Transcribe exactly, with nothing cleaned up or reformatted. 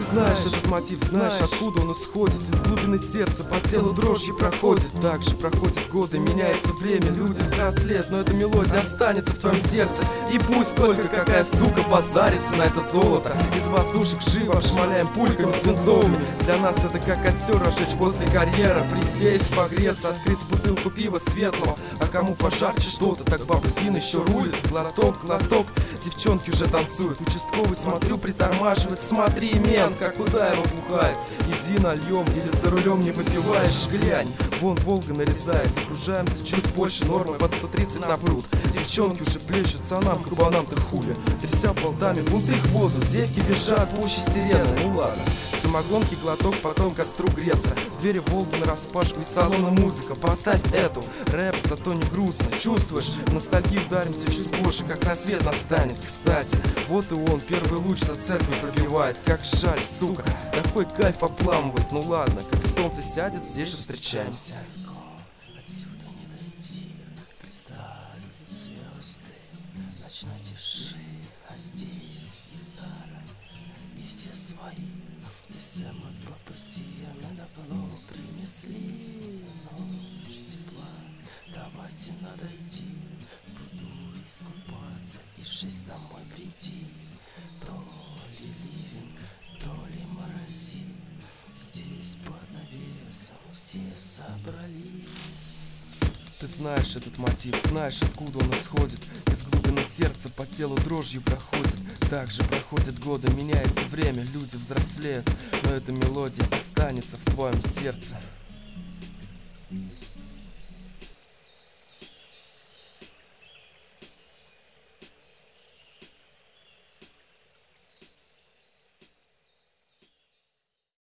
знаешь этот мотив, знаешь, откуда он исходит. Из глубины сердца по телу дрожью проходит. Так же проходят годы, меняется время, люди взрослеют, но эта мелодия останется в твоем сердце. И пусть только какая сука базарится на это золото. Из воздушек живо обшмаляем пульками свинцовыми. Для нас это как костер разжечь после карьера. Присесть, погреться, открыть бутылку пива светлого. А кому пожарче что-то, так баба Зина еще рулит. Глоток, глоток, девчонки уже танцуют. Участковый, смотрю, притормаживает. Смотри, мент, как куда его бухает. Иди нальем или за рулем не выпиваешь, глянь. Вон Волга нарезает, загружаемся чуть больше нормы под сто тридцать на пруд. Девчонки уже плещутся, а нам, кабанам-то хули. Тряся болтами бунты в воду, девки бежат пуще сирены. Ну ладно, самогонки глоток, потом костру греться. Двери Волги нараспашку, из салона музыка. Поставь эту, рэп, зато не грустно. Чувствуешь, ностальгию ударимся чуть позже, как рассвет настанет. Кстати, вот и он, первый луч за церковь пробивает. Как жаль, сука, такой кайф обламывает. Ну ладно, как солнце сядет, здесь же встречаемся. Отсюда не дойти, пристанут звезды ночной тиши, а здесь гитара и все свои. И Сэм от папы Сиена давно принесли, но уже тепла, до Васи надо идти, в пруду искупаться и в шесть домой прийти. То ли ливень, то ли морози, здесь под навесом все собрались. Ты знаешь этот мотив, знаешь, откуда он исходит. Из глубины сердца по телу дрожью проходит. Так же проходят годы, меняется время, люди взрослеют, но эта мелодия останется в твоем сердце.